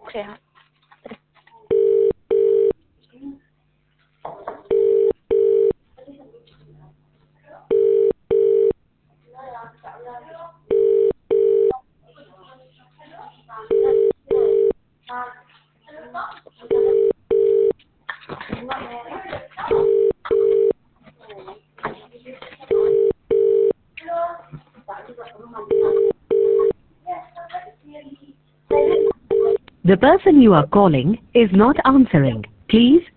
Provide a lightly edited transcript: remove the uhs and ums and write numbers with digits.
ചെയ്യാം. The person you are calling is not answering. Please